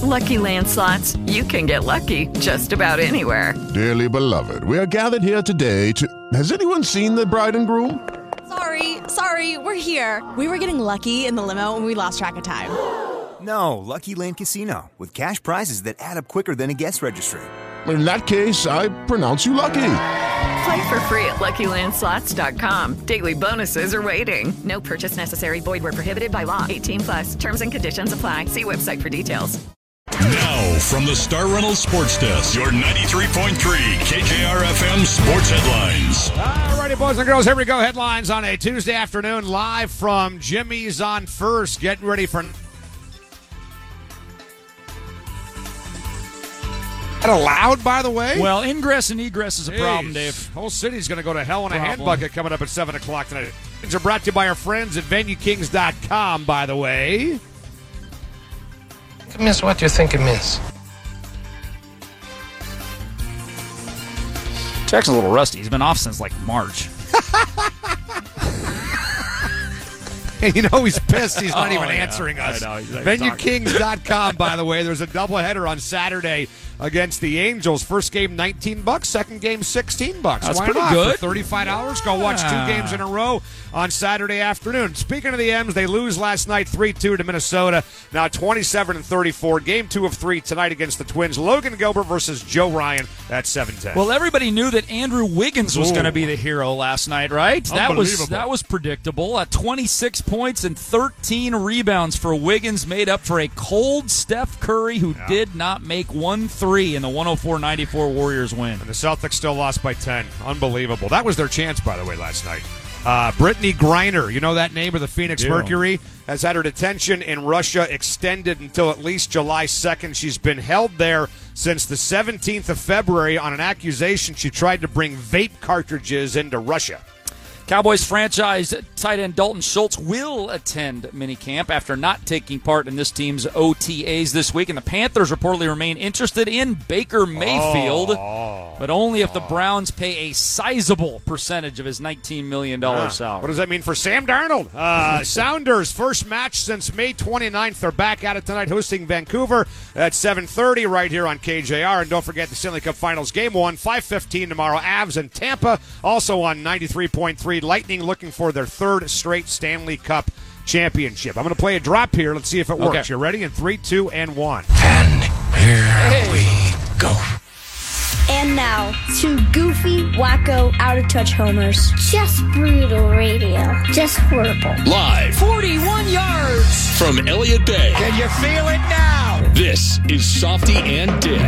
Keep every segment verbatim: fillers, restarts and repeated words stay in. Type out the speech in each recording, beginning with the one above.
Lucky Land Slots, you can get lucky just about anywhere. Dearly beloved, we are gathered here today to... Has anyone seen the bride and groom? Sorry, sorry, we're here. We were getting lucky in the limo and we lost track of time. No, Lucky Land Casino, with cash prizes that add up quicker than a guest registry. In that case, I pronounce you lucky. Play for free at Lucky Land Slots dot com. Daily bonuses are waiting. No purchase necessary. Void where prohibited by law. eighteen plus. Terms and conditions apply. See website for details. Now, from the Star Reynolds Sports Desk, your ninety-three point three K K R F M Sports Headlines. All righty, boys and girls, here we go. Headlines on a Tuesday afternoon, live from Jimmy's on First. Getting ready for... That allowed, by the way? Well, ingress and egress is a Jeez. problem, Dave. Whole city's going to go to hell in a hand Problem. bucket coming up at seven o'clock tonight. Things are brought to you by our friends at Venue Kings dot com, by the way. Miss what you think it means. Jack's a little rusty. He's been off since, like, March. You know he's pissed he's not Oh, even yeah. answering us. I know, he's not even Venue talking. Kings dot com, by the way. There's a doubleheader on Saturday against the Angels. First game, nineteen bucks. Second game, sixteen bucks. That's Why pretty not? good. For thirty-five dollars, go watch two Yeah. games in a row on Saturday afternoon. Speaking of the M's, they lose last night three two to Minnesota. Now twenty-seven and thirty-four. Game two of three tonight against the Twins. Logan Gilbert versus Joe Ryan at seven ten. Well, everybody knew that Andrew Wiggins was Ooh. going to be the hero last night, right? That was Unbelievable. that was predictable. At twenty-six points and thirteen rebounds for Wiggins, made up for a cold Steph Curry, who Yeah. did not make one three in the one oh four ninety-four Warriors win. And the Celtics still lost by ten. Unbelievable. That was their chance, by the way, last night. Uh, Brittany Griner, you know that name of the Phoenix Yeah. Mercury, has had her detention in Russia extended until at least July second. She's been held there since the seventeenth of February on an accusation she tried to bring vape cartridges into Russia. Cowboys franchise tight end Dalton Schultz will attend minicamp after not taking part in this team's O T As this week, and the Panthers reportedly remain interested in Baker Mayfield, Oh. but only if the Browns pay a sizable percentage of his nineteen million dollars Ah, salary. What does that mean for Sam Darnold? Uh, Sounders, first match since May twenty-ninth. They're back at it tonight, hosting Vancouver at seven thirty right here on K J R. And don't forget the Stanley Cup Finals Game one, five fifteen tomorrow. Avs and Tampa, also on ninety-three point three. Lightning looking for their third straight Stanley Cup championship. I'm going to play a drop here. Let's see if it works. Okay. You ready? In three, two, and one. And here we go. And now, two goofy, wacko, out-of-touch homers. Just brutal radio. Just horrible. Live forty-one yards! from Elliott Bay, Can you feel it now? this is Softy and Dick.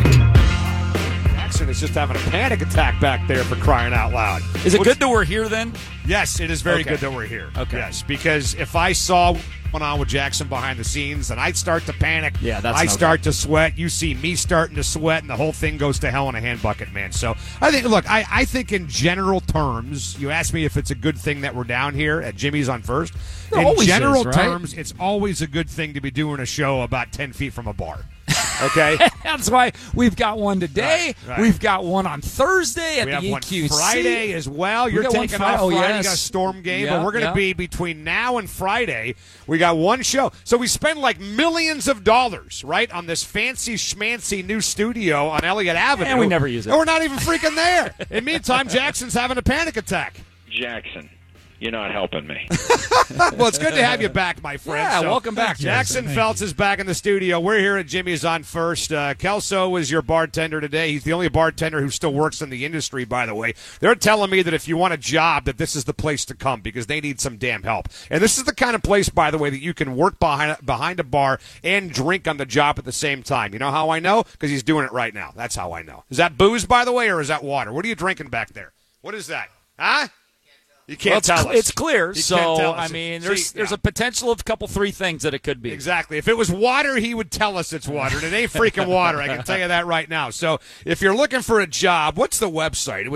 Jackson is just having a panic attack back there for crying out loud. Is it What's- good that we're here then? Yes, it is very Okay. good that we're here. Okay. Yes, because if I saw what went on with Jackson behind the scenes, then I'd start to panic. Yeah, that's I no start to sweat. You see me starting to sweat, and the whole thing goes to hell in a hand bucket, man. So I think, look, I, I think in general terms, you asked me if it's a good thing that we're down here at Jimmy's on First. It In always general is, right? terms, it's always a good thing to be doing a show about ten feet from a bar. Okay? That's why we've got one today. Right, right. We've got one on Thursday at We the have E one Q C. Friday as well. We You're got one taking Friday. off Oh, Friday. You yes. got a storm game, Yeah, but we're going to yeah. be between now and Friday. We got one show. So we spend like millions of dollars, right, on this fancy schmancy new studio on Elliott Avenue. And we never use it. And we're not even freaking there. In the meantime, Jackson's having a panic attack. Jackson, you're not helping me. Well, it's good to have you back, my friend. Yeah, So, welcome back, Jackson Jackson. Feltz is back in the studio. We're here at Jimmy's on First. Uh, Kelso is your bartender today. He's the only bartender who still works in the industry, by the way. They're telling me that if you want a job, that this is the place to come because they need some damn help. And this is the kind of place, by the way, that you can work behind behind a bar and drink on the job at the same time. You know how I know? Because he's doing it right now. That's how I know. Is that booze, by the way, or is that water? What are you drinking back there? What is that? Huh? You can't Well, it's, tell cl- us. it's clear, You can't so tell us. I mean, See, there's there's yeah. a potential of a couple, three things that it could be. Exactly. If it was water, he would tell us it's water. And it ain't freaking water. I can tell you that right now. So if you're looking for a job, what's the website? It was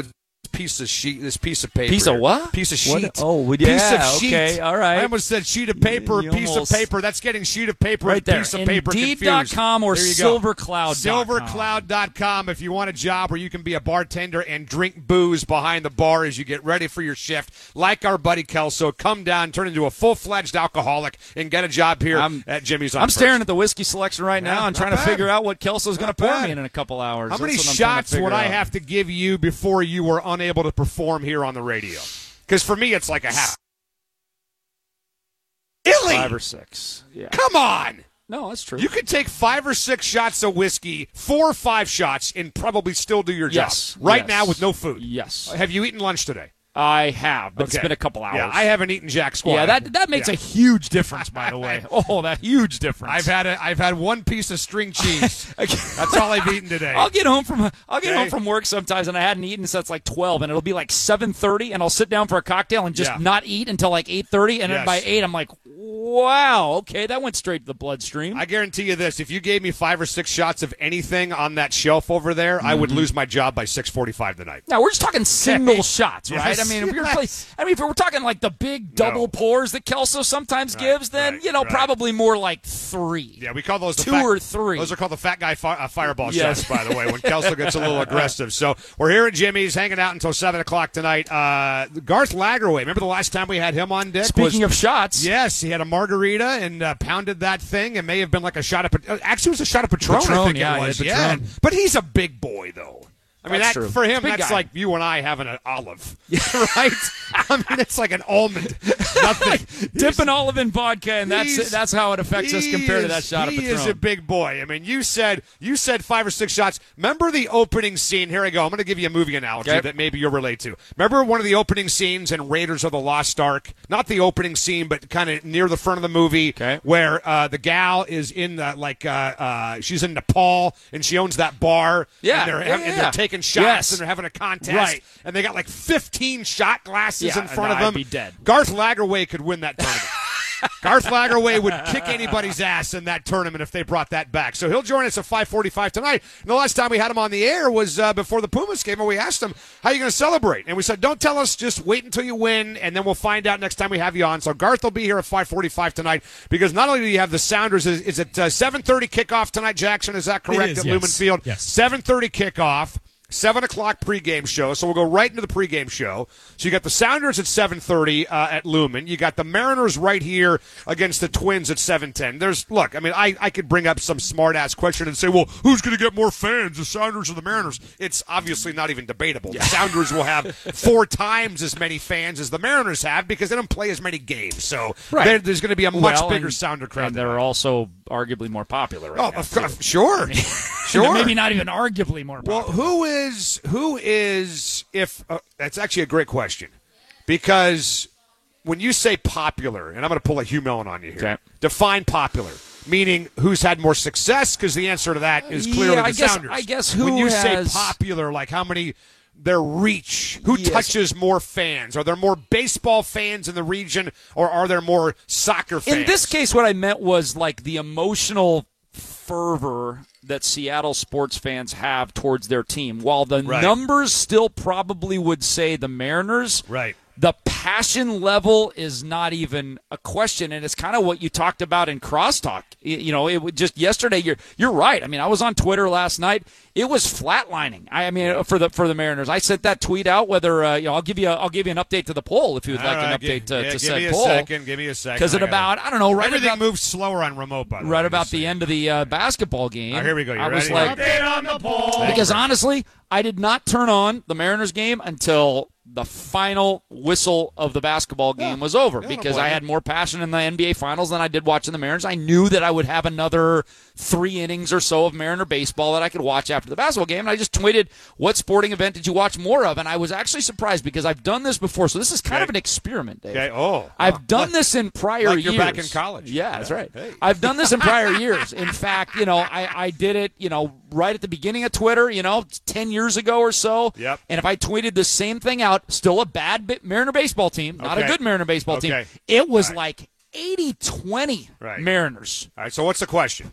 piece of sheet, this piece of paper. Piece of what? Piece of What? sheet. Oh, yeah, piece of sheet. okay, all right. I almost said sheet of paper, You piece almost- of paper. That's getting sheet of paper Right and there. piece of paper Indeed confused. dot com or There you go. silvercloud dot com. silvercloud dot com if you want a job where you can be a bartender and drink booze behind the bar as you get ready for your shift. Like our buddy Kelso, come down, turn into a full-fledged alcoholic, and get a job here I'm- at Jimmy's on I'm First. staring at the whiskey selection right now Yeah, and not trying to bad. figure out what Kelso's going to pour bad. me in in a couple hours. How many That's what I'm trying to shots figure would I out. have to give you before you were unable to perform here on the radio? Because for me, it's like a half. Illy! Five or six. Yeah. Come on! No, that's true. You could take five or six shots of whiskey, four or five shots, and probably still do your job. Yes. Right Yes. now with no food. Yes. Have you eaten lunch today? I have, but Okay. it's been a couple hours. Yeah, I haven't eaten jack squat. Yeah, that that makes Yeah. a huge difference, by the way. Oh, that huge difference. I've had a, I've had one piece of string cheese. That's all I've eaten today. I'll get home from I'll get Okay. home from work sometimes, and I hadn't eaten since like twelve, and it'll be like seven thirty, and I'll sit down for a cocktail and just Yeah. not eat until like eight thirty, and Yes. then by eight, I'm like, wow, okay, that went straight to the bloodstream. I guarantee you this: if you gave me five or six shots of anything on that shelf over there, I would lose my job by six forty-five tonight. Now we're just talking single Okay. shots, right? Yes, I mean, if you're yes. play, I mean, if we're talking like the big double No. pours that Kelso sometimes Right, gives, then right, you know right. probably more like three. Yeah, we call those the Two fat, or three. Those are called the fat guy fi- uh, fireball Yes. shots, by the way, when Kelso gets a little aggressive. So we're here at Jimmy's, hanging out until seven o'clock tonight. Uh, Garth Lagerway, remember the last time we had him on, Dick? Speaking Was- of shots, Yes, he had a margarita and uh, pounded that thing. It may have been like a shot of Pat- uh, actually it was a shot of Patron. I Patron, think yeah, it he was. had Yeah, Patron. but he's a big boy though. I mean, That's that, true. for him, Big that's guy. like you and I having an olive, right? I mean, it's like an almond. Nothing. dip an olive in vodka, and that's He's- that's how it affects us he compared to is- that shot of He Patron. is a big boy. I mean, you said you said five or six shots. Remember the opening scene? Here I go. I'm going to give you a movie analogy Okay. that maybe you'll relate to. Remember one of the opening scenes in Raiders of the Lost Ark? Not the opening scene, but kind of near the front of the movie, Okay. where uh, the gal is in the like uh, uh, she's in Nepal and she owns that bar. Yeah, and they're, yeah, and yeah. they're taking shots Yes. and they're having a contest, Right. and they got like fifteen shot glasses Yeah, in front and of I'd them. be dead. Garth Lagerway could win that tournament. Garth Lagerway would kick anybody's ass in that tournament if they brought that back. So he'll join us at five forty-five tonight. And the last time we had him on the air was uh, before the Pumas game, where we asked him, how are you going to celebrate? And we said, don't tell us, just wait until you win, and then we'll find out next time we have you on. So Garth will be here at five forty-five tonight, because not only do you have the Sounders, is, is it uh, seven thirty kickoff tonight, Jackson? Is that correct, is, at yes. Lumen Field? Yes. seven thirty kickoff. seven o'clock pregame show, so we'll go right into the pregame show. So you got the Sounders at seven thirty uh, at Lumen. You got the Mariners right here against the Twins at seven ten. There's, look, I mean, I, I could bring up some smart-ass question and say, well, who's going to get more fans, the Sounders or the Mariners? It's obviously not even debatable. The Sounders will have four times as many fans as the Mariners have, because they don't play as many games. So Right. there- there's going to be a much Well, bigger and- Sounder crowd. and than they're that. also arguably more popular right Oh, now, of too. course, sure. Sure. Maybe not even arguably more popular. Well, who is who is if uh, that's actually a great question, because when you say popular, and I'm going to pull a Hugh Millen on you here. Okay. Define popular, meaning who's had more success, because the answer to that is clearly Yeah, the I guess- Sounders. I guess who when you has- say popular, like how many, their reach, who Yes. touches more fans? Are there more baseball fans in the region, or are there more soccer fans? In this case, what I meant was like the emotional fervor that Seattle sports fans have towards their team. While the Right. numbers still probably would say the Mariners, right. the passion level is not even a question, and it's kind of what you talked about in crosstalk. You, you know, it would just yesterday. You're you're right. I mean, I was on Twitter last night. It was flatlining. I, I mean, for the for the Mariners, I sent that tweet out. Whether uh, you know, I'll give you a, I'll give you an update to the poll if you would All like right, an give- update to, yeah, to give said me a poll. second. Give me a second. Because at I gotta- about I don't know right Everything about, moves slower on remote, by the way. right I'm about just the saying. end of the uh, basketball game. All right, here we go. You I was ready? like, Update on the poll. because honestly, I did not turn on the Mariners game until the final whistle of the basketball game Yeah. was over, Yeah, because no I blame had more passion in the N B A Finals than I did watching the Mariners. I knew that I would have another three innings or so of Mariner baseball that I could watch after the basketball game, and I just tweeted, what sporting event did you watch more of? And I was actually surprised, because I've done this before, so this is kind Okay. of an experiment, Dave. Okay. Oh, I've Oh. done this in prior like years. you're back in college. Yeah, that's right. Hey. I've done this in prior years. In fact, you know, I, I did it, you know, right at the beginning of Twitter, you know, ten years ago or so. Yep. And if I tweeted the same thing out, still a bad bi- Mariner baseball team, not Okay. a good Mariner baseball Okay. team, it was Right. like eighty twenty Right. Mariners. All right. So what's the question?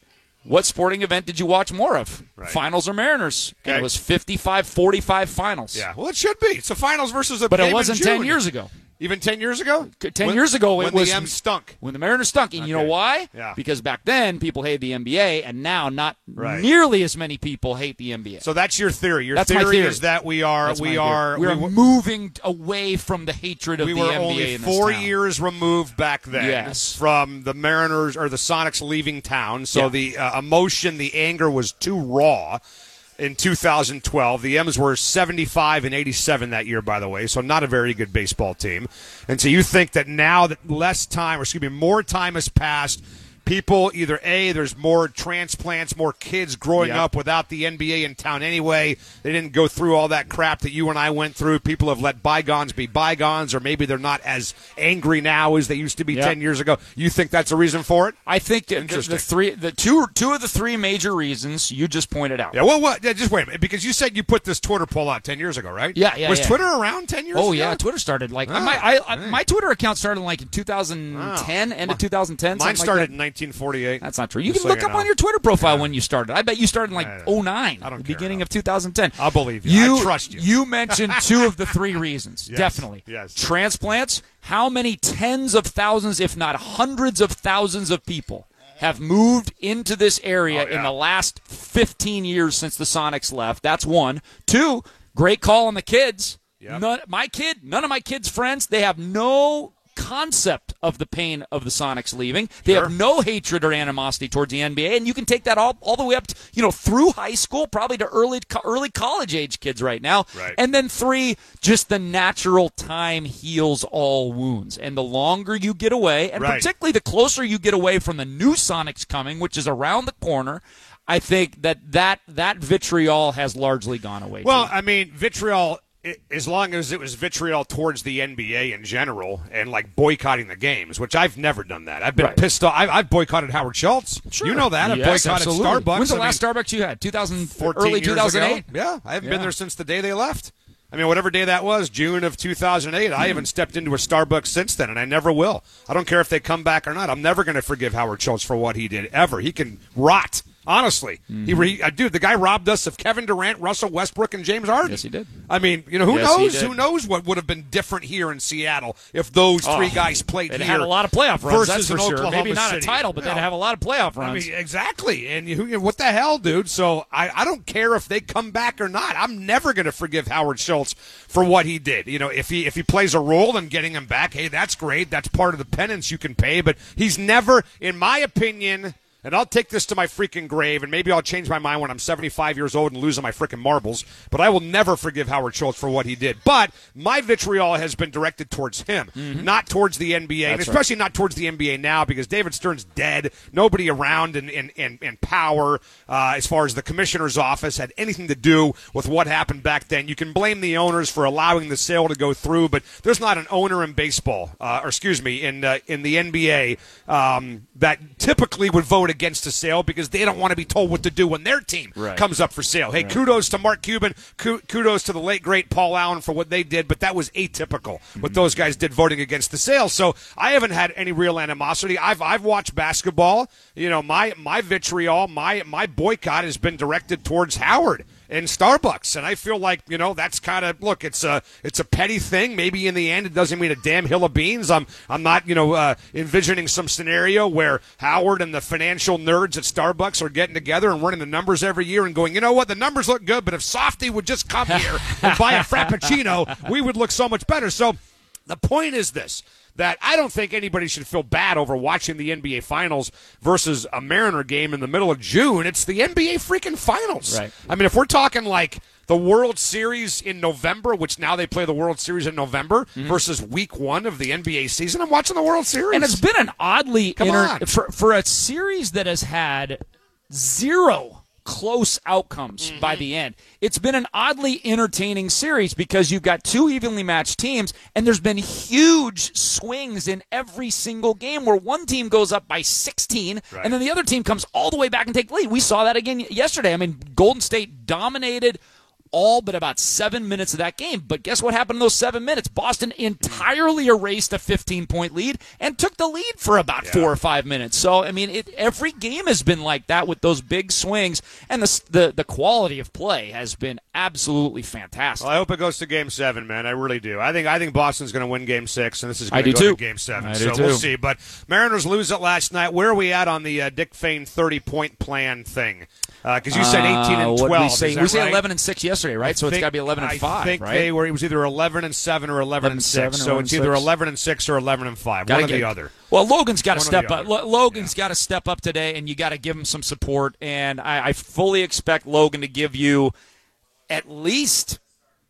what sporting event did you watch more of? Right. Finals or Mariners? Okay. And it was fifty-five forty-five finals. Yeah, well, it should be. It's a finals versus a But game it wasn't in June. ten years ago. Even ten years ago? Ten when, years ago, it when was the M's stunk. When the Mariners stunk, and Okay. you know why? Yeah. Because back then people hated the N B A, and now not Right. nearly as many people hate the N B A. So that's your theory. Your That's theory, my theory. is that we are That's we my are theory. we are we, moving away from the hatred of we the were N B A only in this four town. years removed back then Yes. from the Mariners or the Sonics leaving town. So Yeah. the uh, emotion, the anger was too raw. In two thousand twelve, the M's were seventy-five and eighty-seven that year, by the way, so not a very good baseball team. And so you think that now that less time, or excuse me, more time has passed, people either A, there's more transplants, more kids growing Yeah. up without the N B A in town anyway. They didn't go through all that crap that you and I went through. People have let bygones be bygones, or maybe they're not as angry now as they used to be Yeah. ten years ago. You think that's a reason for it? I think the, the, Interesting. the three, the two, two of the three major reasons you just pointed out. Yeah, well, what? Yeah, just wait a minute, because you said you put this Twitter poll out ten years ago, right? Yeah, yeah, Was yeah. Twitter around ten years Oh ago? yeah, Twitter started like Ah, my I, I, man. my Twitter account started like in two thousand ten, end of two thousand ten. Mine something started like in nineteen forty-eight. that. That's not true. You Just can so look you up know. on your Twitter profile Yeah. when you started. I bet you started in like I- oh nine, I don't the care. beginning of two thousand ten. I'll believe you. I trust you. You mentioned two of the three reasons. Yes, Definitely. yes. Transplants. How many tens of thousands, if not hundreds of thousands of people have moved into this area Oh, yeah. in the last fifteen years since the Sonics left? That's one. Two, great call on the kids. Yep. None, my kid, none of my kids' friends, they have no concept of the pain of the Sonics leaving. They Sure. have no hatred or animosity towards the N B A, and you can take that all, all the way up to, you know, through high school, probably to early co- early college age kids right now. Right. And then three, just the natural time heals all wounds. And the longer you get away, and Right. particularly the closer you get away from the new Sonics coming, which is around the corner, I think that that, that vitriol has largely gone away. Well, too. I mean, vitriol, i- as long as it was vitriol towards the N B A in general and like boycotting the games, which I've never done that. I've been Right. pissed off. I've, I've boycotted Howard Schultz. Sure. You know that. I've Yes, boycotted absolutely. Starbucks. When's the I last mean, Starbucks you had? two thousand, fourteen early years two thousand eight? ago. Yeah, I haven't been Yeah. there since the day they left. I mean, whatever day that was, June of two thousand eight, I haven't stepped into a Starbucks since then, and I never will. I don't care if they come back or not. I'm never going to forgive Howard Schultz for what he did, ever. He can rot, honestly. Mm-hmm. He, re- uh, dude, the guy robbed us of Kevin Durant, Russell Westbrook, and James Harden. Yes, he did. I mean, you know, who Yes, he knows? did. Who knows what would have been different here in Seattle if those three Oh, guys played They'd here had a lot of playoff runs, versus that's for in sure. Oklahoma Maybe not City. a title, but You know, they'd have a lot of playoff runs. I mean, exactly. And you, you- what the hell, dude? So I, I don't care if they come back or not. I'm never going to forgive Howard Schultz for what he did. You know, if he if he plays a role in getting him back, hey, that's great. That's part of the penance you can pay. But he's never, in my opinion, and I'll take this to my freaking grave, and maybe I'll change my mind when I'm seventy-five years old and losing my freaking marbles, but I will never forgive Howard Schultz for what he did. But my vitriol has been directed towards him, not towards the N B A, and That's especially not towards the N B A now, because David Stern's dead. Nobody around in, in, in, in power uh, as far as the commissioner's office had anything to do with what happened back then. You can blame the owners for allowing the sale to go through, but there's not an owner in baseball, uh, or excuse me, in uh, in the N B A um, that typically would vote against a sale because they don't want to be told what to do when their team Right. comes up for sale. Hey, kudos to Mark Cuban, ku- kudos to the late, great Paul Allen for what they did, but that was atypical, what those guys did voting against the sale. So I haven't had any real animosity. I've I've watched basketball. You know, my, my vitriol, my, my boycott has been directed towards Howard and Starbucks, and I feel like, you know, that's kind of, look, it's a it's a petty thing. Maybe in the end it doesn't mean a damn hill of beans. I'm I'm not, you know, uh, envisioning some scenario where Howard and the financial nerds at Starbucks are getting together and running the numbers every year and going, you know what, the numbers look good, but if Softy would just come here and buy a Frappuccino, we would look so much better. So the point is this, that I don't think anybody should feel bad over watching the N B A Finals versus a Mariner game in the middle of June. It's the N B A freaking Finals. Right. I mean, if we're talking like the World Series in November, which now they play the World Series in November, versus week one of the N B A season, I'm watching the World Series. And it's been an oddly Come inter- on. for for a series that has had zero close outcomes Mm-hmm. by the end. It's been an oddly entertaining series because you've got two evenly matched teams, and there's been huge swings in every single game where one team goes up by sixteen, Right. and then the other team comes all the way back and take the lead. We saw that again yesterday. I mean, Golden State dominated all but about seven minutes of that game. But guess what happened in those seven minutes? Boston entirely erased a fifteen-point lead and took the lead for about yeah. four or five minutes. So, I mean, it, every game has been like that with those big swings, and the, the, the quality of play has been absolutely fantastic. Well, I hope it goes to Game seven, man. I really do. I think I think Boston's going to win Game six, and this is I going to do go too. to Game seven. I so do too. we'll see. But Mariners lose it last night. Where are we at on the uh, Dick Fane thirty-point plan thing? Because uh, you said eighteen and twelve. Uh, we say, is that we say right? eleven and six yesterday, right? I so think, it's got to be eleven and I five, think right? they were. It was either eleven and seven or eleven and six. So it's either eleven and six or eleven and five. Gotta One get, or the other. Well, Logan's got to One step or up. the other. L- Logan's Yeah. got to step up today, and you got to give him some support. And I, I fully expect Logan to give you at least,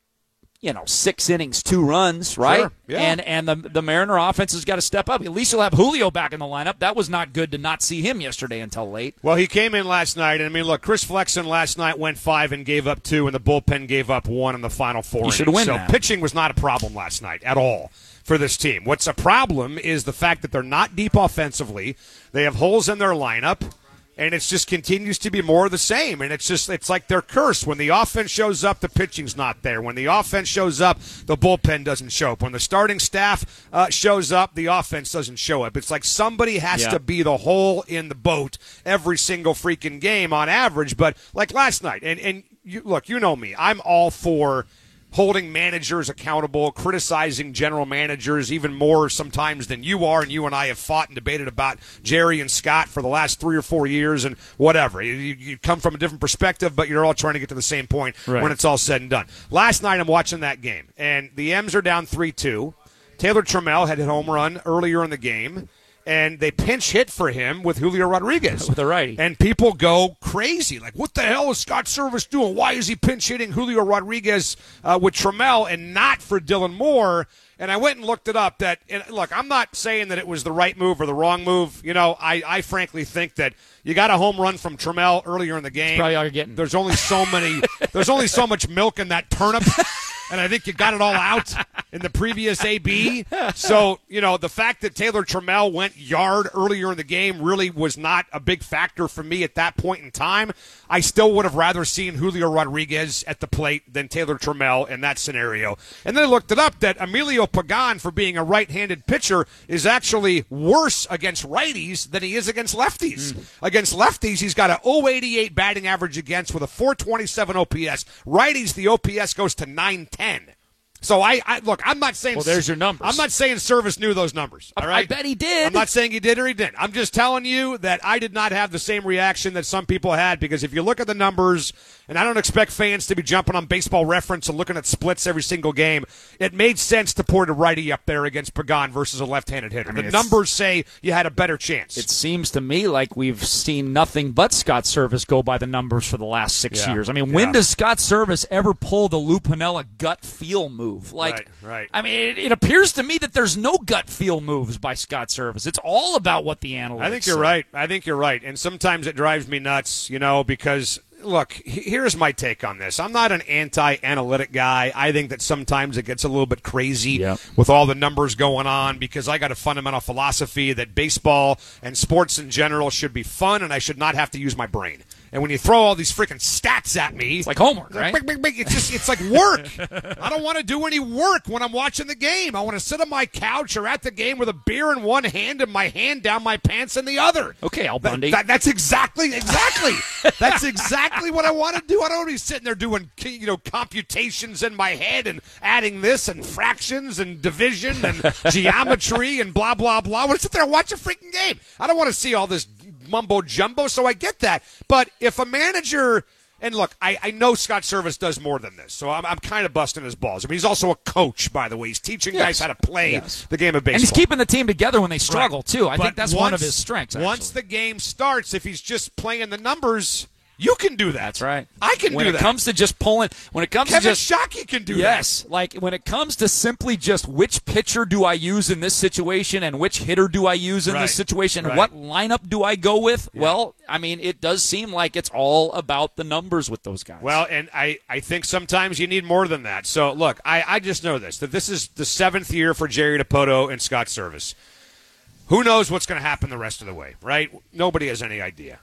you know, six innings, two runs, right? Sure, yeah. And and the the Mariner offense has got to step up. At least you'll have Julio back in the lineup. That was not good to not see him yesterday until late. Well, he came in last night, and I mean, look, Chris Flexen last night went five and gave up two, and the bullpen gave up one in the final four. He should innings. win So that. pitching was not a problem last night at all for this team. What's a problem is the fact that they're not deep offensively. They have holes in their lineup. And it just continues to be more of the same. And it's just, it's like they're cursed. When the offense shows up, the pitching's not there. When the offense shows up, the bullpen doesn't show up. When the starting staff uh, shows up, the offense doesn't show up. It's like somebody has Yeah. to be the hole in the boat every single freaking game on average. But like last night, and, and you, look, you know me, I'm all for holding managers accountable, criticizing general managers even more sometimes than you are, and you and I have fought and debated about Jerry and Scott for the last three or four years and whatever. You, you come from a different perspective, but you're all trying to get to the same point Right. when it's all said and done. Last night I'm watching that game, and the M's are down three two. Taylor Trammell had a home run earlier in the game, and they pinch hit for him with Julio Rodriguez. With a righty. And people go crazy. Like, what the hell is Scott Service doing? Why is he pinch hitting Julio Rodriguez uh, with Trammell and not for Dylan Moore? And I went and looked it up. That and look, I'm not saying that it was the right move or the wrong move. You know, I, I frankly think that you got a home run from Trammell earlier in the game. That's probably all you're getting. There's only so many. There's only so much milk in that turnip. And I think you got it all out in the previous A B. So, you know, the fact that Taylor Trammell went yard earlier in the game really was not a big factor for me at that point in time. I still would have rather seen Julio Rodriguez at the plate than Taylor Trammell in that scenario. And then I looked it up that Emilio Pagan, for being a right-handed pitcher, is actually worse against righties than he is against lefties. Mm. Against lefties, he's got a oh eighty-eight batting average against with a four twenty-seven O P S. Righties, the O P S goes to nine ten. So I, I look. I'm not saying. Well, there's your numbers. I'm not saying Service knew those numbers. All right. I bet he did. I'm not saying he did or he didn't. I'm just telling you that I did not have the same reaction that some people had, because if you look at the numbers, and I don't expect fans to be jumping on Baseball Reference and looking at splits every single game, it made sense to put a righty up there against Pagan versus a left-handed hitter. I mean, the numbers say you had a better chance. It seems to me like we've seen nothing but Scott Service go by the numbers for the last six Yeah. years. I mean, when Yeah. does Scott Service ever pull the Lou Piniella gut feel move? Like, Right, right. I mean, it, it appears to me that there's no gut feel moves by Scott Service. It's all about what the analytics I think you're say. right. I think you're right. And sometimes it drives me nuts, you know, because, look, he- here's my take on this. I'm not an anti-analytic guy. I think that sometimes it gets a little bit crazy Yep. with all the numbers going on, because I got a fundamental philosophy that baseball and sports in general should be fun, and I should not have to use my brain. And when you throw all these freaking stats at me, It's like homework, right? big, big, big, it's just it's like work. I don't want to do any work when I'm watching the game. I want to sit on my couch or at the game with a beer in one hand and my hand down my pants in the other. Okay, Al That- Bundy. that- that's exactly, exactly. That's exactly what I want to do. I don't want to be sitting there doing, you know, computations in my head and adding this and fractions and division and geometry and blah, blah, blah. I want to sit there and watch a freaking game. I don't want to see all this mumbo jumbo, so I get that. But if a manager, and look, I, I know Scott Service does more than this, so I'm, I'm kind of busting his balls. I mean, he's also a coach, by the way. He's teaching Yes. guys how to play Yes. the game of baseball. And he's keeping the team together when they struggle, Right. too. I But think that's one of once- his strengths, actually. Once the game starts, if he's just playing the numbers, you can do that. That's right. I can when do it that. comes to just pulling, when it comes Kevin to just Shockey can do yes, like when it comes to simply just which pitcher do I use in this situation and which hitter do I use in Right. this situation, Right. what lineup do I go with? Well, I mean, it does seem like it's all about the numbers with those guys. that. Well, and I, I think sometimes you need more than that. So, look, I, I just know this, that this is the seventh year for Jerry DiPoto and Scott Service. Who knows what's going to happen the rest of the way, right? Nobody has any idea.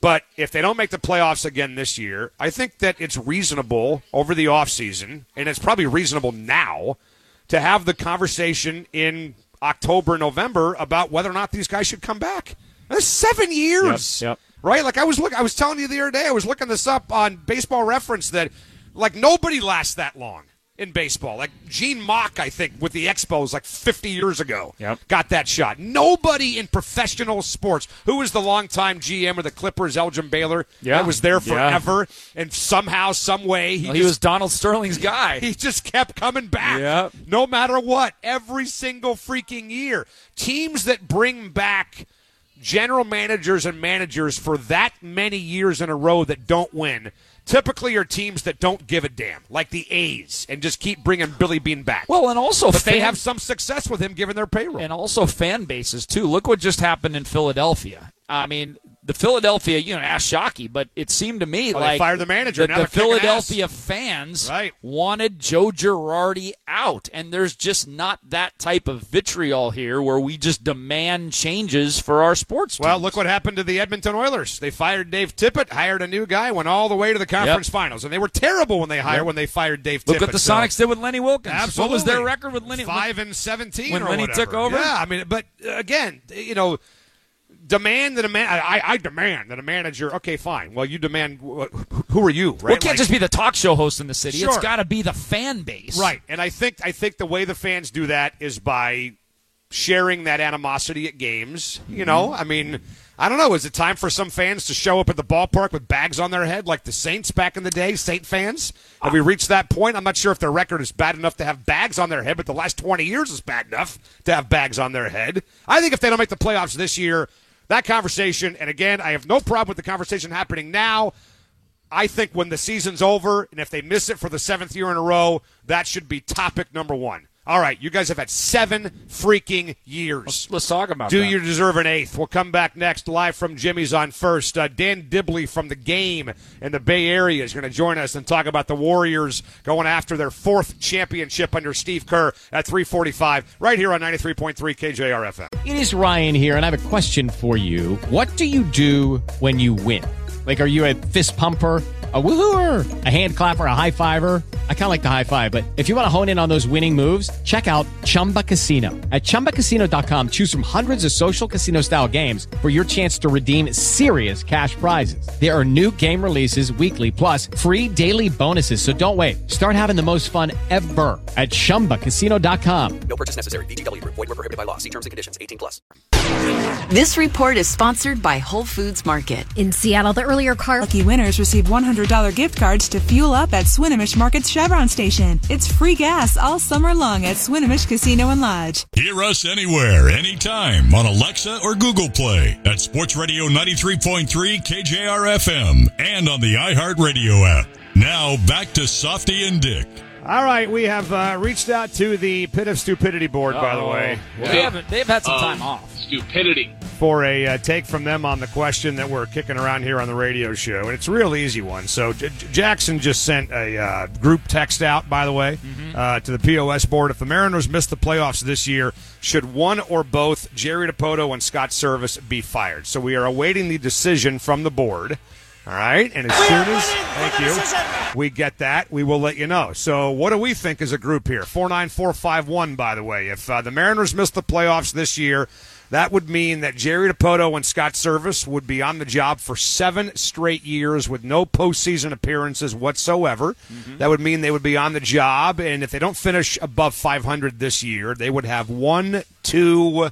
But if they don't make the playoffs again this year, I think that it's reasonable over the offseason, and it's probably reasonable now, to have the conversation in October, November about whether or not these guys should come back. That's seven years. Yep, yep. Right? Like I was look I was telling you the other day, I was looking this up on Baseball Reference that like nobody lasts that long in baseball. Like Gene Mock, I think, with the Expos like fifty years ago, yep. got that shot. Nobody in professional sports. Who was the longtime G M of the Clippers, Elgin Baylor? Yeah. That was there forever. Yeah. And somehow, some way, he, well, just, he was Donald Sterling's guy. He just kept coming back. Yep. No matter what, every single freaking year. Teams that bring back general managers and managers for that many years in a row that don't win typically are teams that don't give a damn, like the A's, and just keep bringing Billy Bean back. Well, and also but fan, they have some success with him given their payroll. And also fan bases, too. Look what just happened in Philadelphia. I mean, the Philadelphia, you know, ask Shockey, but it seemed to me oh, like they fired the manager. The, now the Philadelphia ass. fans right. wanted Joe Girardi out, and there's just not that type of vitriol here where we just demand changes for our sports teams. Well, look what happened to the Edmonton Oilers. They fired Dave Tippett, hired a new guy, went all the way to the conference yep. finals, and they were terrible when they hired yep. when they fired Dave look Tippett. Look what the so. Sonics did with Lenny Wilkins. Absolutely. What was their record with Lenny? Five and seventeen when or Lenny whatever. took over. Yeah, I mean, but uh, again, you know. Demand that a man. I, I demand that a manager. Okay, fine. Well, you demand. Who are you? Right? Well, it can't like, just be the talk show host in the city. Sure. It's got to be the fan base, right? And I think I think the way the fans do that is by sharing that animosity at games. You mm-hmm. know, I mean, I don't know. Is it time for some fans to show up at the ballpark with bags on their head, like the Saints back in the day? Saint fans. Have we reached that point? I'm not sure if their record is bad enough to have bags on their head, but the last twenty years is bad enough to have bags on their head. I think if they don't make the playoffs this year. That conversation, and again, I have no problem with the conversation happening now. I think when the season's over, and if they miss it for the seventh year in a row, that should be topic number one. All right, you guys have had seven freaking years. Let's, let's talk about Do that. Do you deserve an eighth? We'll come back next, live from Jimmy's on First. Uh, Dan Dibley from The Game in the Bay Area is going to join us and talk about the Warriors going after their fourth championship under Steve Kerr at three forty-five, right here on ninety-three point three K J R F M. It is Ryan here, and I have a question for you. What do you do when you win? Like, are you a fist pumper, a woohooer, a hand clapper, a high fiver? I kind of like the high five, but if you want to hone in on those winning moves, check out Chumba Casino. At Chumba Casino dot com, choose from hundreds of social casino-style games for your chance to redeem serious cash prizes. There are new game releases weekly, plus free daily bonuses, so don't wait. Start having the most fun ever at Chumba Casino dot com. No purchase necessary. V G W. Void where prohibited by law. See terms and conditions. eighteen plus. This report is sponsored by Whole Foods Market. In Seattle, the earlier car lucky winners receive one hundred dollars gift cards to fuel up at Swinomish Market's Chevron Station. It's free gas all summer long at Swinomish Casino and Lodge. Hear us anywhere, anytime on Alexa or Google Play at Sports Radio ninety-three point three K J R F M and on the iHeartRadio app. Now back to Softy and Dick. All right, we have uh, reached out to the Pit of Stupidity board, Uh-oh. by the way. Well, they haven't, they've had some time um, off. Stupidity. For a uh, take from them on the question that we're kicking around here on the radio show. And it's a real easy one. So J- Jackson just sent a uh, group text out, by the way, mm-hmm. uh, to the P O S board. If the Mariners miss the playoffs this year, should one or both Jerry DiPoto and Scott Service be fired? So we are awaiting the decision from the board. All right, and as soon as, thank you, we get that, we will let you know. So what do we think as a group here? four nine four five one, by the way. If uh, the Mariners miss the playoffs this year, that would mean that Jerry DiPoto and Scott Service would be on the job for seven straight years with no postseason appearances whatsoever. Mm-hmm. That would mean they would be on the job, and if they don't finish above five hundred this year, they would have one, two...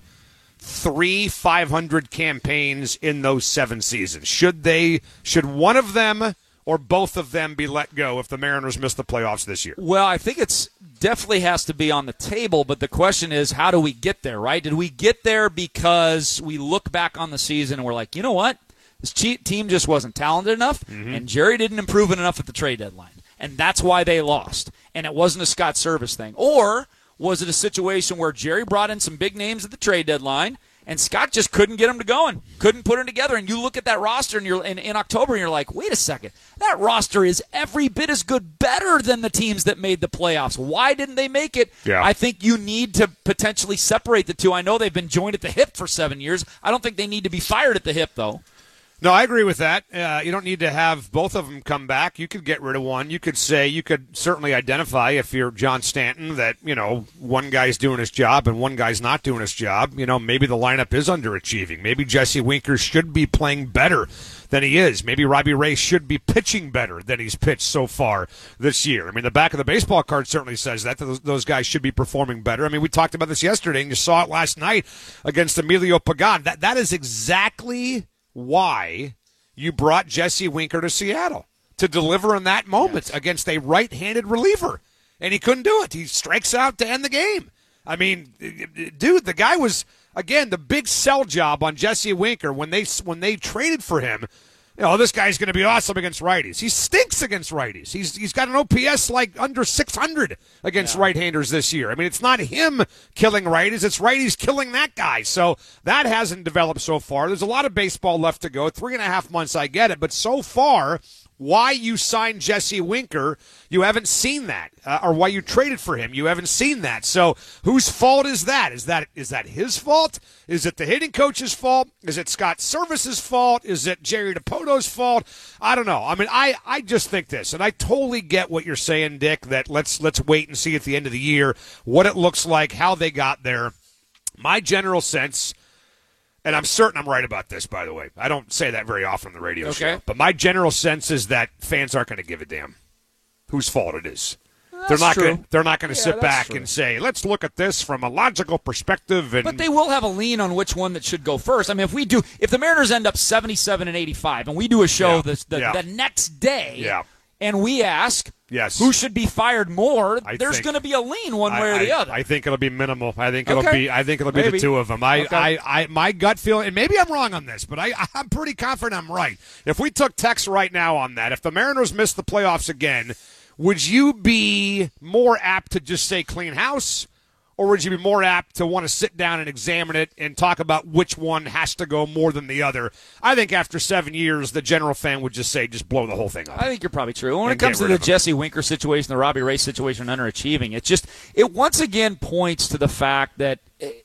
three five hundred campaigns in those seven seasons. Should they, should one of them or both of them be let go if the Mariners miss the playoffs this year? Well, I think it's definitely has to be on the table, but the question is, how do we get there, right? Did we get there because we look back on the season and we're like, you know what? This team just wasn't talented enough, mm-hmm. and Jerry didn't improve it enough at the trade deadline, and that's why they lost, and it wasn't a Scott Service thing. Or was it a situation where Jerry brought in some big names at the trade deadline, and Scott just couldn't get them to going, couldn't put them together? And you look at that roster and you're in, in October, and you're like, wait a second, that roster is every bit as good, better than the teams that made the playoffs. Why didn't they make it? Yeah. I think you need to potentially separate the two. I know they've been joined at the hip for seven years. I don't think they need to be fired at the hip, though. No, I agree with that. Uh, you don't need to have both of them come back. You could get rid of one. You could say, you could certainly identify if you're John Stanton that, you know, one guy's doing his job and one guy's not doing his job. You know, maybe the lineup is underachieving. Maybe Jesse Winker should be playing better than he is. Maybe Robbie Ray should be pitching better than he's pitched so far this year. I mean, the back of the baseball card certainly says that. Those, those guys should be performing better. I mean, we talked about this yesterday, and you saw it last night against Emilio Pagan. That That is exactly why you brought Jesse Winker to Seattle, to deliver in that moment yes. against a right-handed reliever. And he couldn't do it. He strikes out to end the game. I mean, dude, the guy was, again, the big sell job on Jesse Winker when they when they traded for him. You know, this guy's going to be awesome against righties. He stinks against righties. He's He's got an O P S like under six hundred against yeah. right-handers this year. I mean, it's not him killing righties. It's righties killing that guy. So that hasn't developed so far. There's a lot of baseball left to go. Three and a half months, I get it. But so far, why you signed Jesse Winker, you haven't seen that. Uh, or why you traded for him, you haven't seen that. So whose fault is that? Is that is that his fault? Is it the hitting coach's fault? Is it Scott Service's fault? Is it Jerry DiPoto's fault? I don't know. I mean, I, I just think this, and I totally get what you're saying, Dick, that let's let's wait and see at the end of the year what it looks like, how they got there. My general sense, and I'm certain I'm right about this, by the way. I don't say that very often on the radio okay. show. But my general sense is that fans aren't going to give a damn whose fault it is. That's they're not true. Gonna, they're not going to yeah, sit back true. and say, let's look at this from a logical perspective. And but they will have a lean on which one that should go first. I mean, if we do, if the Mariners end up seventy-seven and eighty-five, and we do a show yeah. this, the, yeah. the next day, yeah. and we ask yes. who should be fired more, I there's going to be a lean one I, way or the I, other. I think it'll be minimal. I think okay. it'll be. I think it'll be Maybe. the two of them. I, okay. I, I, my gut feeling, and maybe I'm wrong on this, but I, I'm pretty confident I'm right. If we took Tex right now on that, if the Mariners miss the playoffs again, would you be more apt to just say clean house, or would you be more apt to want to sit down and examine it and talk about which one has to go more than the other? I think after seven years, the general fan would just say, just blow the whole thing up. I think you're probably true. When and it comes to the him. Jesse Winker situation, the Robbie Ray situation, underachieving, it just it once again points to the fact that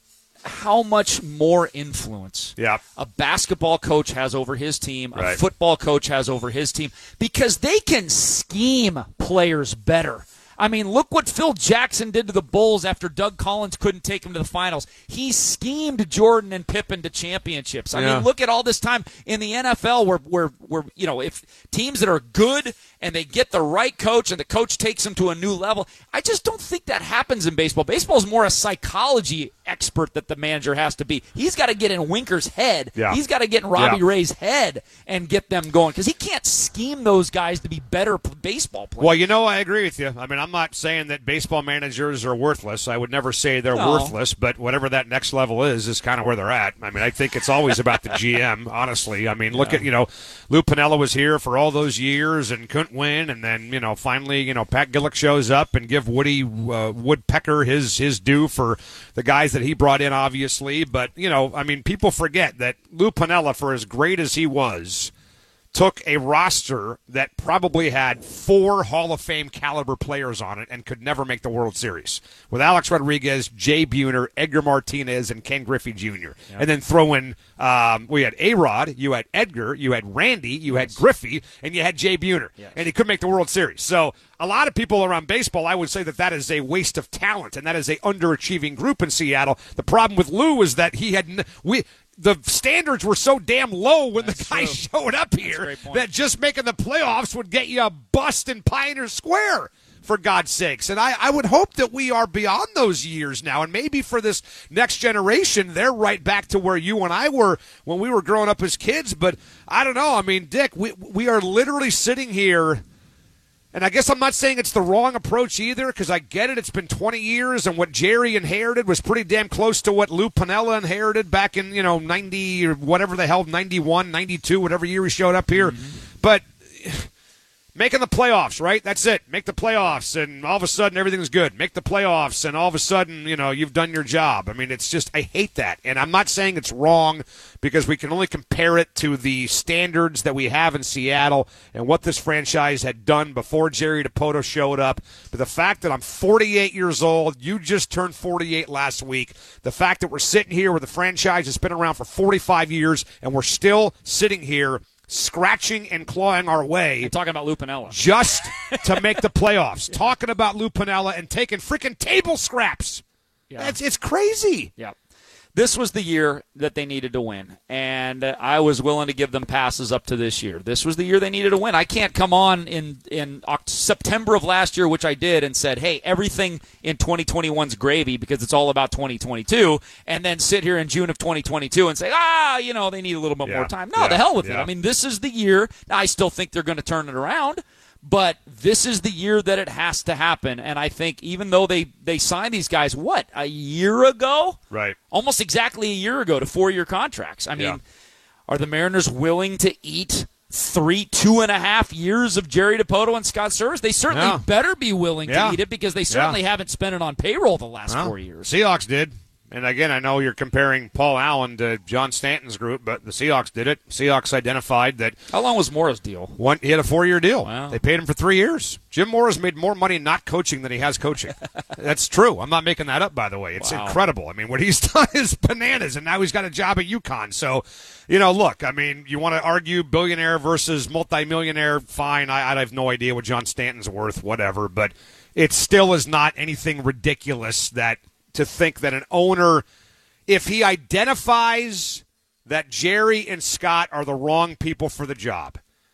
how much more influence yeah. a basketball coach has over his team, right. a football coach has over his team, because they can scheme players better. I mean, look what Phil Jackson did to the Bulls after Doug Collins couldn't take him to the finals. He schemed Jordan and Pippen to championships. I yeah. mean, look at all this time in the N F L where, where, where, you know, if teams that are good and they get the right coach and the coach takes them to a new level, I just don't think that happens in baseball. Baseball is more a psychology expert that the manager has to be. He's got to get in Winker's head. Yeah. He's got to get in Robbie yeah. Ray's head and get them going, because he can't scheme those guys to be better p- baseball players. Well, you know, I agree with you. I mean, I'm not saying that baseball managers are worthless. I would never say they're no. worthless, but whatever that next level is, is kind of where they're at. I mean, I think it's always about the G M, honestly. I mean, look yeah. at, you know, Lou Piniella was here for all those years and couldn't win, and then, you know, finally, you know, Pat Gillick shows up and give Woody uh, Woodpecker his, his due for the guys that he brought in, obviously. But, you know, I mean, people forget that Lou Piniella, for as great as he was, took a roster that probably had four Hall of Fame caliber players on it and could never make the World Series, with Alex Rodriguez, Jay Buhner, Edgar Martinez, and Ken Griffey Junior Yep. And then throw in, um, we had A-Rod, you had Edgar, you had Randy, you had Griffey, and you had Jay Buhner. Yes. And he couldn't make the World Series. So a lot of people around baseball, I would say that that is a waste of talent, and that is a underachieving group in Seattle. The problem with Lou is that he had n- we. The standards were so damn low when That's the guy true. showed up here that just making the playoffs would get you a bust in Pioneer Square, for God's sakes. And I, I would hope that we are beyond those years now. And maybe for this next generation, they're right back to where you and I were when we were growing up as kids. But I don't know. I mean, Dick, we we are literally sitting here. And I guess I'm not saying it's the wrong approach either, because I get it. It's been twenty years, and what Jerry inherited was pretty damn close to what Lou Piniella inherited back in, you know, ninety or whatever the hell, ninety-one, ninety-two, whatever year he showed up here. Mm-hmm. But making the playoffs, right? That's it. Make the playoffs, and all of a sudden everything's good. Make the playoffs, and all of a sudden, you know, you've done your job. I mean, it's just, I hate that. And I'm not saying it's wrong because we can only compare it to the standards that we have in Seattle and what this franchise had done before Jerry Dipoto showed up. But the fact that I'm forty-eight years old, you just turned forty-eight last week, the fact that we're sitting here with a franchise that's been around for forty-five years, and we're still sitting here scratching and clawing our way. I'm talking about Lou Piniella. Just to make the playoffs. yeah. Talking about Lou Piniella and taking freaking table scraps. Yeah. It's, it's crazy. Yeah. This was the year that they needed to win, and I was willing to give them passes up to this year. This was the year they needed to win. I can't come on in, in September of last year, which I did, and said, hey, everything in twenty twenty-one's gravy because it's all about twenty twenty-two, and then sit here in June of twenty twenty-two and say, ah, you know, they need a little bit yeah. more time. No, yeah. the hell with yeah. it. I mean, this is the year. Now, I still think they're going to turn it around. But this is the year that it has to happen. And I think even though they, they signed these guys, what, a year ago? Right. Almost exactly a year ago to four-year contracts. I mean, yeah. are the Mariners willing to eat three, two and a half years of Jerry Dipoto and Scott Servais? They certainly yeah. better be willing yeah. to eat it because they certainly yeah. haven't spent it on payroll the last well, four years. Seahawks did. And again, I know you're comparing Paul Allen to John Stanton's group, but the Seahawks did it. Seahawks identified that. How long was Mora's deal? One, he had a four-year deal. Wow. They paid him for three years. Jim Mora's made more money not coaching than he has coaching. That's true. I'm not making that up, by the way. It's wow. incredible. I mean, what he's done is bananas, and now he's got a job at UConn. So, you know, look, I mean, you want to argue billionaire versus multimillionaire, fine. I, I have no idea what John Stanton's worth, whatever. But it still is not anything ridiculous that to think that an owner – if he identifies that Jerry and Scott are the wrong people for the job,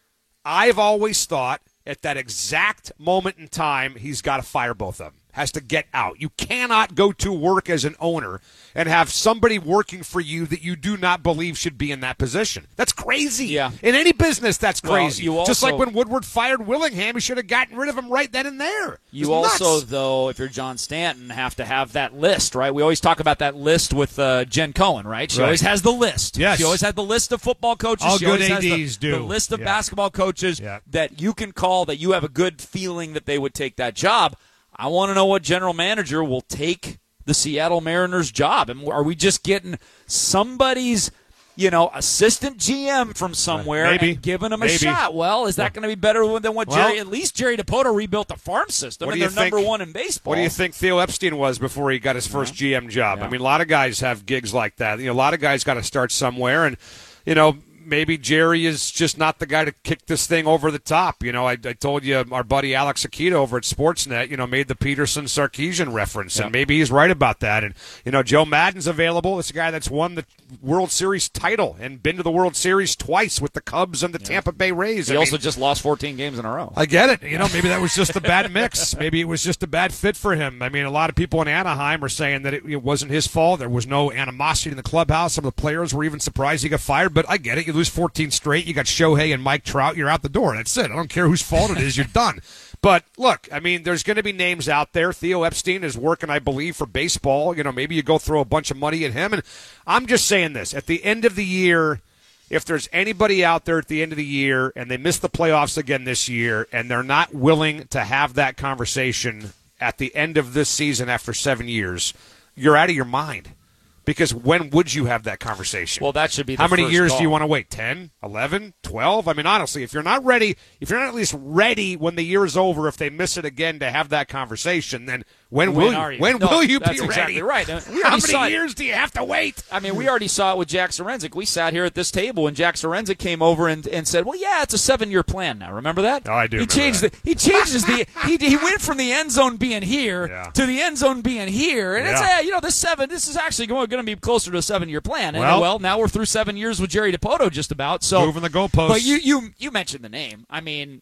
I've always thought at that exact moment in time, he's got to fire both of them. Has to get out. You cannot go to work as an owner and have somebody working for you that you do not believe should be in that position. That's crazy. Yeah. In any business, that's crazy. Well, you also, just like when Woodward fired Willingham, he should have gotten rid of him right then and there. You also, though, if you're John Stanton, have to have that list, right? We always talk about that list with uh, Jen Cohen, right? She right. always has the list. Yes. She always had the list of football coaches. All she good always A Ds has the, do. the list of yeah. basketball coaches yeah. that you can call, that you have a good feeling that they would take that job. I want to know what general manager will take the Seattle Mariners job. And are we just getting somebody's, you know, assistant G M from somewhere Maybe. and giving them a Maybe. shot? Well, is that going to be better than what well, Jerry? At least Jerry Dipoto rebuilt the farm system, and they're think, number one in baseball. What do you think Theo Epstein was before he got his first yeah. G M job? Yeah. I mean, a lot of guys have gigs like that. You know, a lot of guys got to start somewhere, and you know. Maybe Jerry is just not the guy to kick this thing over the top. You know, I, I told you our buddy Alex Akita over at Sportsnet, you know, made the Peterson-Sarkisian reference, yeah. and maybe he's right about that. And, you know, Joe Madden's available. It's a guy that's won the World Series title and been to the World Series twice with the Cubs and the yeah. Tampa Bay Rays. He I also mean, just lost fourteen games in a row. I get it. You know, maybe that was just a bad mix. Maybe it was just a bad fit for him. I mean, a lot of people in Anaheim are saying that it, it wasn't his fault. There was no animosity in the clubhouse. Some of the players were even surprised he got fired, but I get it. You lose fourteen straight. You got Shohei and Mike Trout. You're out the door. That's it. I don't care whose fault it is. You're done. But, look, I mean, there's going to be names out there. Theo Epstein is working, I believe, for baseball. You know, maybe you go throw a bunch of money at him. And I'm just saying this. At the end of the year, if there's anybody out there at the end of the year and they miss the playoffs again this year and they're not willing to have that conversation at the end of this season after seven years, you're out of your mind. Because when would you have that conversation? Well, that should be the How many first years call. do you want to wait? ten, eleven, twelve? I mean, honestly, if you're not ready, if you're not at least ready when the year is over, if they miss it again to have that conversation, then when, when will you? are you? When no, will you that's be exactly ready? Right. We How saw many it. years do you have to wait? I mean, we already saw it with Jack Sorensic. We sat here at this table, and Jack Sorensic came over and, and said, "Well, yeah, it's a seven-year plan now." Remember that? Oh, I do. He changed that. the. He changes the. He he went from the end zone being here yeah. to the end zone being here, and yeah. it's uh, you know this seven. This is actually going, going to be closer to a seven-year plan. And Well, well, now we're through seven years with Jerry Dipoto, just about. So moving the goalposts. But you you you mentioned the name. I mean,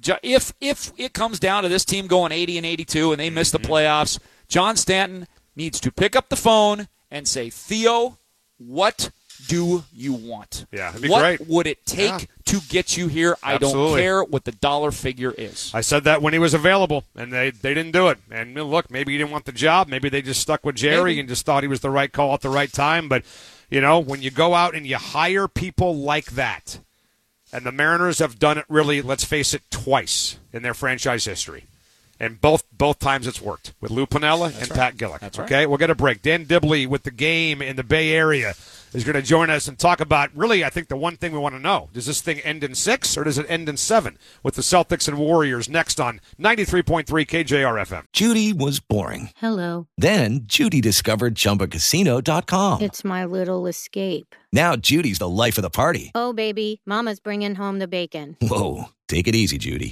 if if it comes down to this team going eighty and eighty-two, and they miss the playoffs, John Stanton needs to pick up the phone and say, Theo, what do you want? Yeah, it'd be what great. would it take Yeah. to get you here? I Absolutely. don't care what the dollar figure is. I said that when he was available, and they, they didn't do it. And look, maybe he didn't want the job. Maybe they just stuck with Jerry Maybe. and just thought he was the right call at the right time. But, you know, when you go out and you hire people like that, And the Mariners have done it really, let's face it, twice in their franchise history. And both both times it's worked with Lou Piniella and right. Pat Gillick. That's right. Okay, we'll get a break. Dan Dibley with the game in the Bay Area is going to join us and talk about, really, I think the one thing we want to know. Does this thing end in six or does it end in seven with the Celtics and Warriors next on ninety-three point three K J R F M? Judy was boring. Hello. Then Judy discovered Chumba Casino dot com. It's my little escape. Now Judy's the life of the party. Oh, baby, mama's bringing home the bacon. Whoa, take it easy, Judy.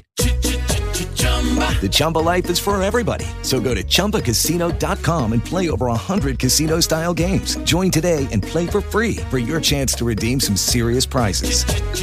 The Chumba life is for everybody. So go to Chumba Casino dot com and play over one hundred casino-style games. Join today and play for free for your chance to redeem some serious prizes.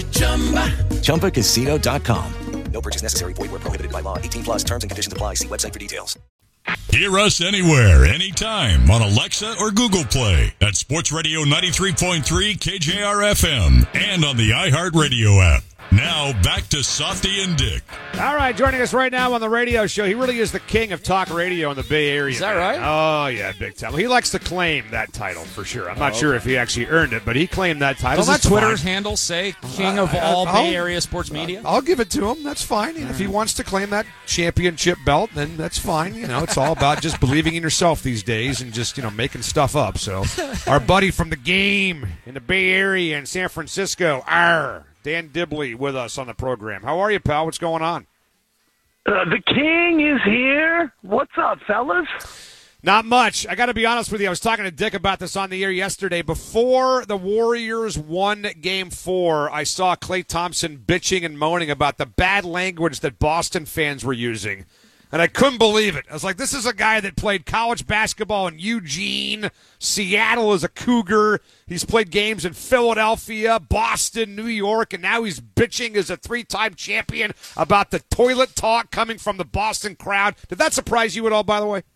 Chumba Casino dot com. No purchase necessary. Void where prohibited by law. eighteen plus terms and conditions apply. See website for details. Hear us anywhere, anytime on Alexa or Google Play at Sports Radio ninety-three point three K J R F M and on the iHeartRadio app. Now, back to Softy and Dick. All right, joining us right now on the radio show. He really is the king of talk radio in the Bay Area. Is that man. right? Oh, yeah, big time. He likes to claim that title, for sure. I'm not Oh, sure okay. if he actually earned it, but he claimed that title. Does his That's Twitter's fine. handle say king of Uh, all I'll- Bay Area sports media? I'll give it to him. That's fine. And if he wants to claim that championship belt, then that's fine. You know, it's all about just believing in yourself these days and just, you know, making stuff up. So our buddy from the game in the Bay Area in San Francisco, R. Dan Dibley with us on the program. How are you, pal? What's going on? Uh, the king is here. What's up, fellas? Not much. I got to be honest with you. I was talking to Dick about this on the air yesterday. Before the Warriors won Game four, I saw Klay Thompson bitching and moaning about the bad language that Boston fans were using. And I couldn't believe it. I was like, this is a guy that played college basketball in Eugene, Seattle as a Cougar. He's played games in Philadelphia, Boston, New York, and now he's bitching as a three-time champion about the toilet talk coming from the Boston crowd. Did that surprise you at all, by the way?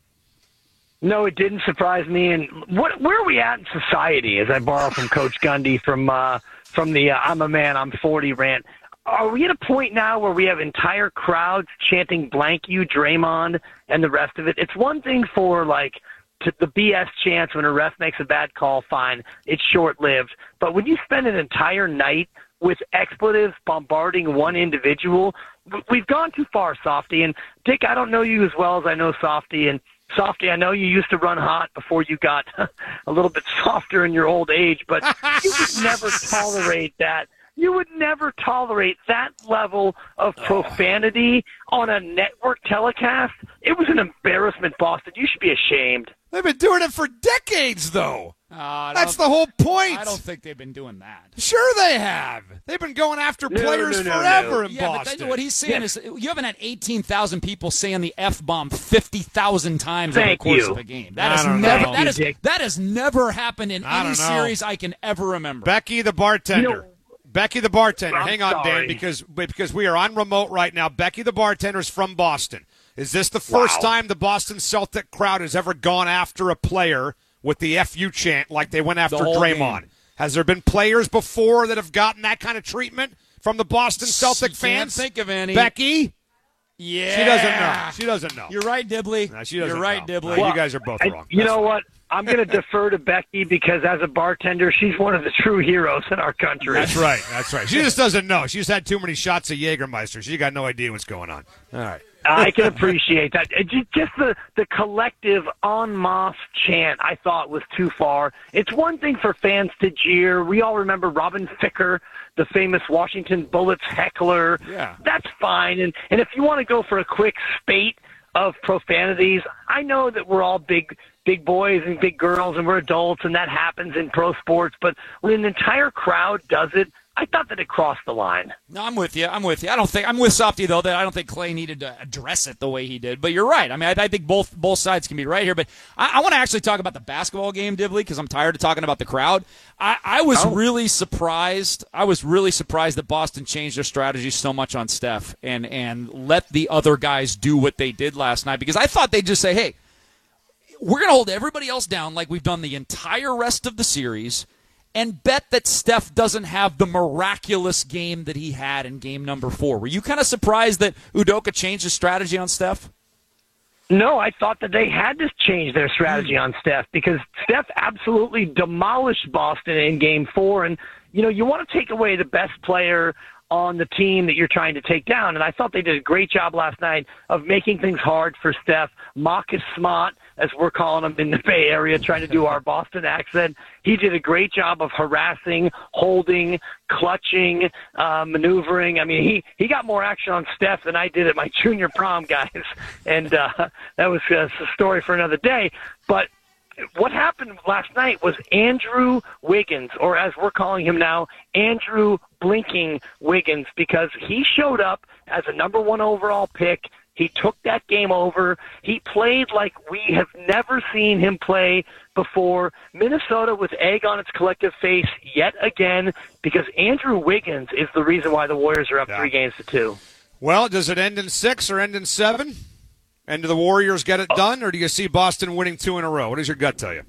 No, it didn't surprise me. And what, where are we at in society, as I borrow from Coach Gundy from uh, from the uh, I'm a man, I'm forty rant? Are we at a point now where we have entire crowds chanting blank you, Draymond, and the rest of it? It's one thing for, like, to the B S chants when a ref makes a bad call, fine. It's short-lived. But when you spend an entire night with expletives bombarding one individual, we've gone too far, Softy. And, Dick, I don't know you as well as I know Softy. And, Softy, I know you used to run hot before you got a little bit softer in your old age, but you would never tolerate that. You would never tolerate that level of profanity on a network telecast. It was an embarrassment, Boston. You should be ashamed. They've been doing it for decades, though. Uh, That's the whole point. I don't think they've been doing that. Sure they have. They've been going after No, players no, no, forever no. in Yeah, Boston. but that, what he's saying Yeah. is you haven't had eighteen thousand people saying the F-bomb fifty thousand times over the Thank course you. of a game. That I has don't never know. that, is, Dick. that has never happened in I any don't know. series I can ever remember. Becky the bartender. You know- Becky the bartender. I'm Hang on, sorry. Dan, because because we are on remote right now. Becky the bartender is from Boston. Is this the first Wow. time the Boston Celtic crowd has ever gone after a player with the F U chant like they went after The whole Draymond? game. Has there been players before that have gotten that kind of treatment from the Boston Celtic Can't fans? think of any. Becky? Yeah. She doesn't know. She doesn't know. You're right, Dibley. No, she doesn't You're right, know. Dibley. No, you guys are both I- wrong. you That's know fine. what? I'm going to defer to Becky because as a bartender, she's one of the true heroes in our country. That's right. That's right. She just doesn't know. She's had too many shots of Jägermeister. She got no idea what's going on. All right. I can appreciate that. It ju- Just the, the collective en masse chant I thought was too far. It's one thing for fans to jeer. We all remember Robin Ficker, the famous Washington Bullets heckler. Yeah. That's fine. And, and if you want to go for a quick spate of profanities, I know that we're all big big boys and big girls and we're adults and that happens in pro sports, but when an entire crowd does it, I thought that it crossed the line. No, I'm with you. I'm with you. I don't think I'm with Softy though that I don't think Klay needed to address it the way he did. But you're right. I mean, I, I think both both sides can be right here. But I, I want to actually talk about the basketball game, Dibley, because I'm tired of talking about the crowd. I, I was Oh. really surprised. I was really surprised that Boston changed their strategy so much on Steph and and let the other guys do what they did last night. Because I thought they'd just say, hey, we're going to hold everybody else down like we've done the entire rest of the series and bet that Steph doesn't have the miraculous game that he had in game number four. Were you kind of surprised that Udoka changed his strategy on Steph? No, I thought that they had to change their strategy on Steph because Steph absolutely demolished Boston in game four. And, you know, you want to take away the best player on the team that you're trying to take down. And I thought they did a great job last night of making things hard for Steph. Marcus Smart, as we're calling him in the Bay Area, trying to do our Boston accent. He did a great job of harassing, holding, clutching, uh, maneuvering. I mean, he, he got more action on Steph than I did at my junior prom, guys. And uh, that was uh, a story for another day. But what happened last night was Andrew Wiggins, or as we're calling him now, Andrew Blinking Wiggins, because he showed up as a number one overall pick. He took that game over. He played like we have never seen him play before. Minnesota with egg on its collective face yet again, because Andrew Wiggins is the reason why the Warriors are up Yeah. three games to two. Well, does it end in six or end in seven? And do the Warriors get it done, or do you see Boston winning two in a row? What does your gut tell you?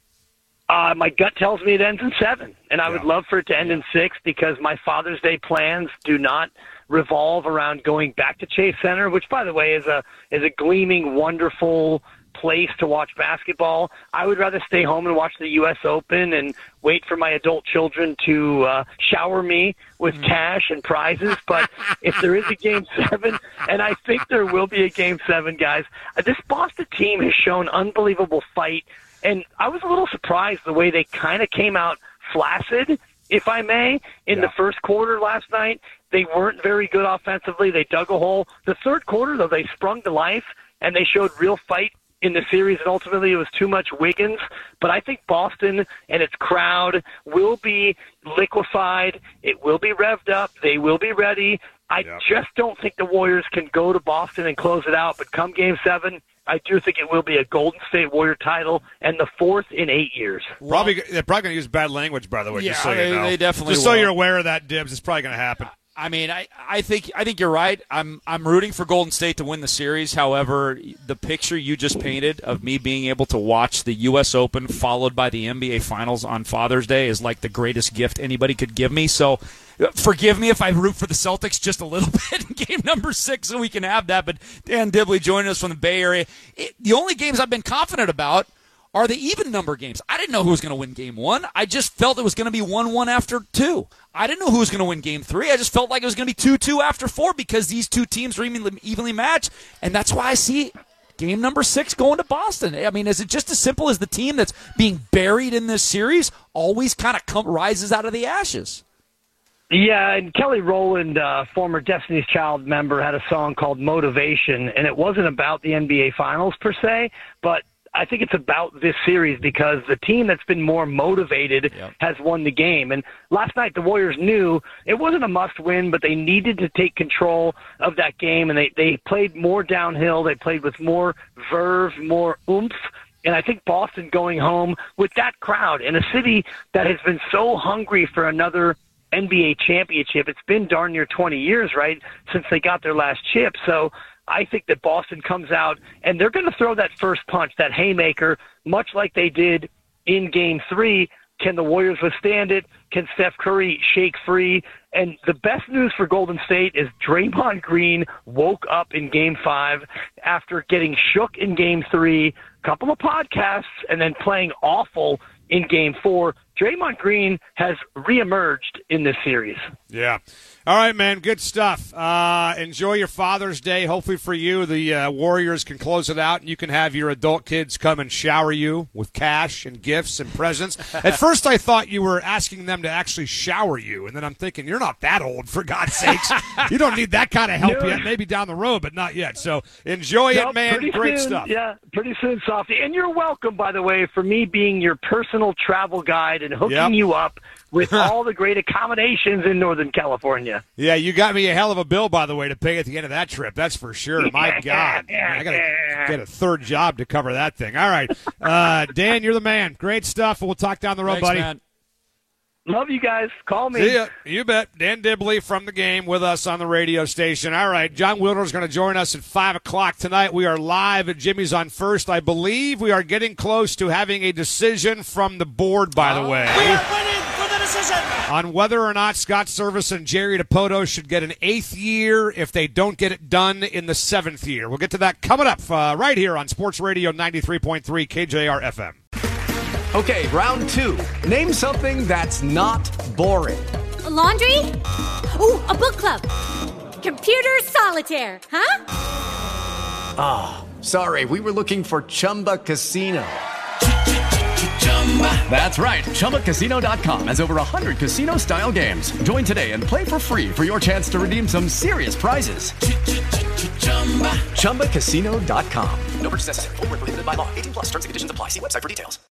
Uh, my gut tells me it ends in seven, and I Yeah. would love for it to end in six because my Father's Day plans do not revolve around going back to Chase Center, which, by the way, is a is a gleaming, wonderful place to watch basketball. I would rather stay home and watch the U S Open and wait for my adult children to uh, shower me with cash and prizes. But if there is a game seven, and I think there will be a game seven, guys, uh, this Boston team has shown unbelievable fight. And I was a little surprised the way they kind of came out flaccid, if I may, in Yeah. the first quarter last night. They weren't very good offensively. They dug a hole. The third quarter, though, they sprung to life, and they showed real fight in the series, and ultimately it was too much Wiggins. But I think Boston and its crowd will be liquefied. It will be revved up. They will be ready. I Yep. just don't think the Warriors can go to Boston and close it out. But come game seven, I do think it will be a Golden State Warrior title and the fourth in eight years. Probably, they're probably going to use bad language, by the way. Yeah, just so they- you know. they definitely Just so will. you're aware of that, Dibs. It's probably going to happen. I mean, I, I think I think you're right. I'm I'm rooting for Golden State to win the series. However, the picture you just painted of me being able to watch the U S Open followed by the N B A Finals on Father's Day is like the greatest gift anybody could give me. So forgive me if I root for the Celtics just a little bit in game number six so we can have that. But Dan Dibley joining us from the Bay Area. It, the only games I've been confident about are the even number games. I didn't know who was going to win game one. I just felt it was going to be one one after two. I didn't know who was going to win game three. I just felt like it was going to be two two after four because these two teams are evenly, evenly matched. And that's why I see game number six going to Boston. I mean, is it just as simple as the team that's being buried in this series always kind of come, rises out of the ashes? Yeah, and Kelly Rowland, uh, former Destiny's Child member, had a song called Motivation, and it wasn't about the N B A Finals per se, but I think it's about this series because the team that's been more motivated Yep. has won the game. And last night the Warriors knew it wasn't a must-win, but they needed to take control of that game, and they, they played more downhill. They played with more verve, more oomph. And I think Boston going home with that crowd in a city that has been so hungry for another N B A championship. It's been darn near twenty years, right, since they got their last chip. So I think that Boston comes out, and they're going to throw that first punch, that haymaker, much like they did in Game three. Can the Warriors withstand it? Can Steph Curry shake free? And the best news for Golden State is Draymond Green woke up in Game five after getting shook in Game three, a couple of podcasts, and then playing awful in Game four. Draymond Green has reemerged in this series. Yeah. All right, man. Good stuff. Uh, enjoy your Father's Day. Hopefully for you, the uh, Warriors can close it out, and you can have your adult kids come and shower you with cash and gifts and presents. At first, I thought you were asking them to actually shower you, and then I'm thinking, you're not that old, for God's sakes. You don't need that kind of help No. yet. Maybe down the road, but not yet. So enjoy Nope, it, man. pretty Great soon, stuff. Yeah, pretty soon, Softy. And you're welcome, by the way, for me being your personal travel guide and hooking Yep. you up with all the great accommodations in Northern California. Yeah, you got me a hell of a bill, by the way, to pay at the end of that trip. That's for sure. My God. I got to get a third job to cover that thing. All right. Uh, Dan, you're the man. Great stuff. We'll talk down the road, Thanks, buddy. man. Love you guys. Call me. See ya. You bet. Dan Dibley from the game with us on the radio station. All right, John Wilder's going to join us at five o'clock tonight. We are live at Jimmy's on First. I believe we are getting close to having a decision from the board, by the way. We are waiting for the decision. On whether or not Scott Service and Jerry DiPoto should get an eighth year if they don't get it done in the seventh year. We'll get to that coming up uh, right here on Sports Radio ninety-three point three K J R F M. Okay, round two. Name something that's not boring. A laundry? Ooh, a book club. Computer solitaire, huh? Ah, oh, sorry. We were looking for Chumba Casino. That's right. Chumba Casino dot com has over one hundred casino-style games. Join today and play for free for your chance to redeem some serious prizes. Chumba Casino dot com. No purchase necessary. Void where prohibited by law. eighteen plus terms and conditions apply. See website for details.